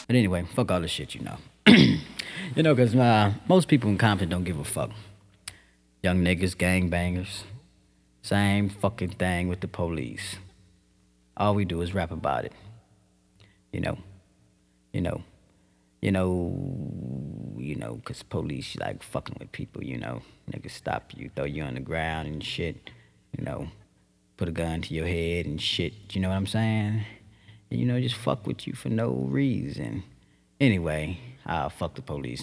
But anyway, fuck all this shit, you know. Because most people in Compton don't give a fuck. Young niggas, gangbangers, same fucking thing with the police. All we do is rap about it. You know, you know, cause police like fucking with people. Niggas stop you, throw you on the ground and shit. You know, put a gun to your head and shit. You know what I'm saying? Just fuck with you for no reason. Anyway, I'll fuck the police.